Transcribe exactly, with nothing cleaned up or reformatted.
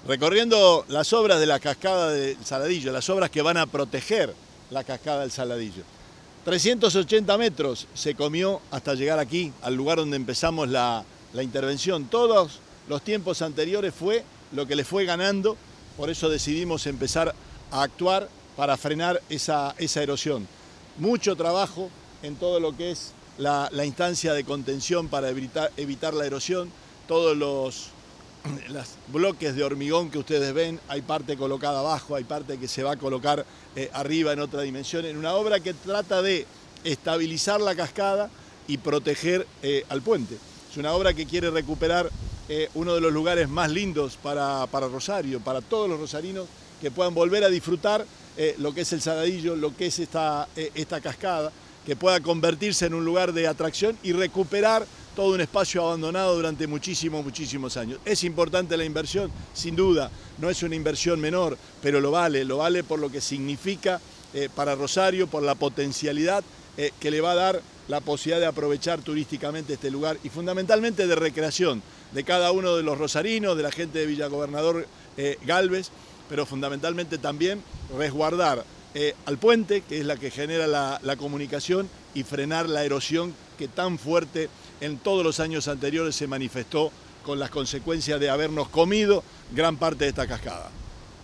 recorriendo las obras de la cascada del Saladillo, las obras que van a proteger la cascada del Saladillo. trescientos ochenta metros se comió hasta llegar aquí, al lugar donde empezamos la, la intervención. Todos los tiempos anteriores fue lo que le fue ganando, por eso decidimos empezar a actuar para frenar esa, esa erosión. Mucho trabajo en todo lo que es la, la instancia de contención para evitar, evitar la erosión, todos los, los bloques de hormigón que ustedes ven, hay parte colocada abajo, hay parte que se va a colocar eh, arriba en otra dimensión, en una obra que trata de estabilizar la cascada y proteger eh, al puente. Es una obra que quiere recuperar eh, uno de los lugares más lindos para, para Rosario, para todos los rosarinos que puedan volver a disfrutar eh, lo que es el Saladillo, lo que es esta, eh, esta cascada, que pueda convertirse en un lugar de atracción y recuperar todo un espacio abandonado durante muchísimos, muchísimos años. ¿Es importante la inversión? Sin duda, no es una inversión menor, pero lo vale, lo vale por lo que significa eh, para Rosario, por la potencialidad eh, que le va a dar la posibilidad de aprovechar turísticamente este lugar y fundamentalmente de recreación de cada uno de los rosarinos, de la gente de Villa Gobernador eh, Galvez, pero fundamentalmente también resguardar eh, al puente, que es la que genera la, la comunicación, y frenar la erosión que tan fuerte en todos los años anteriores se manifestó con las consecuencias de habernos comido gran parte de esta cascada.